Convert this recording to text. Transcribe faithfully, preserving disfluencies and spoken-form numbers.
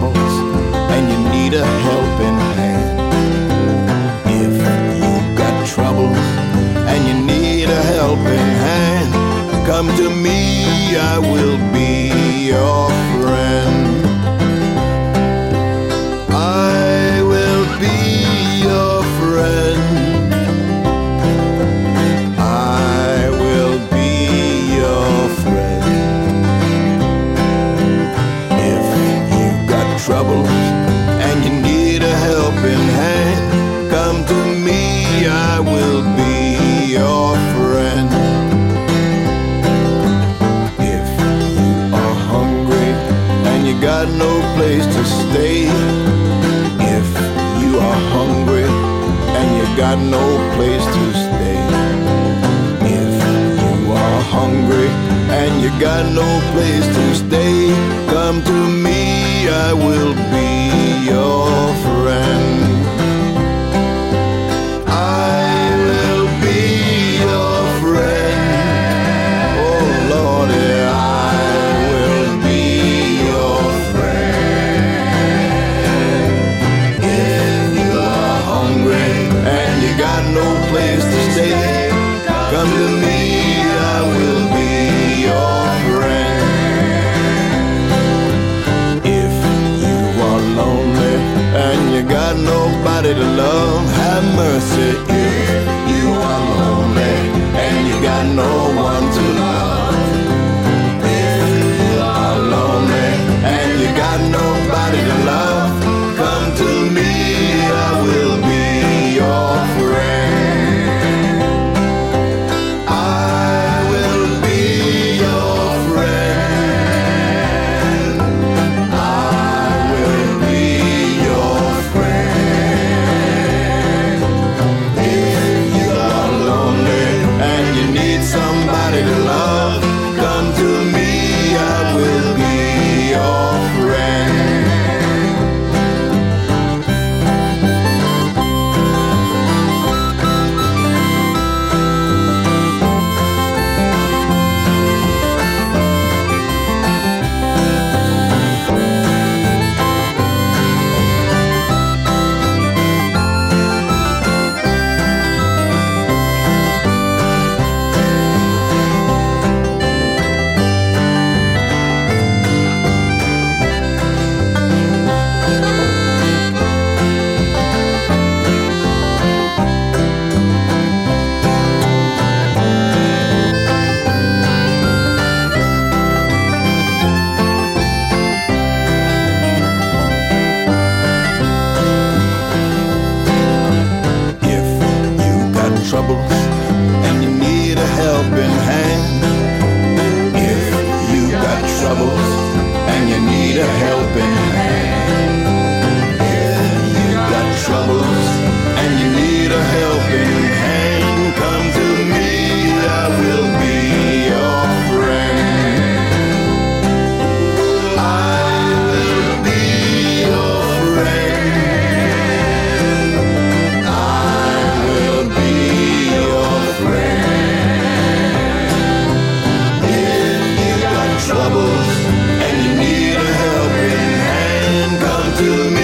troubles and you need a helping hand. If you've got troubles and you need a helping hand, come to me, I will be your friend. I will be your friend. I will be your friend. If you've got troubles and you need a helping hand, come to me, I will be your friend. If you are hungry and you got no place to stay, if you are hungry and you got no place to stay, if you are hungry and you got no place to stay, come to me, I will be your friend. I will be your friend. Oh Lord, I will be your friend. If you are hungry and you got no place to stay, come to me, I will be your friend. If you are lonely and you got nobody to love, have mercy. If you are lonely and you got no one to love, if you are lonely and you got nobody to love, come to me, I will be your friend. I will be your friend. I will be your friend. If you are lonely and you need somebody to love, come to me, I will be your friend. If you got troubles and you need a helping hand, if you got troubles and you need a helping hand, if you got troubles and you need a helping hand, come to me, I will be your friend. I will be your friend. I will be your friend. If you got troubles and you need a helping hand, come to me.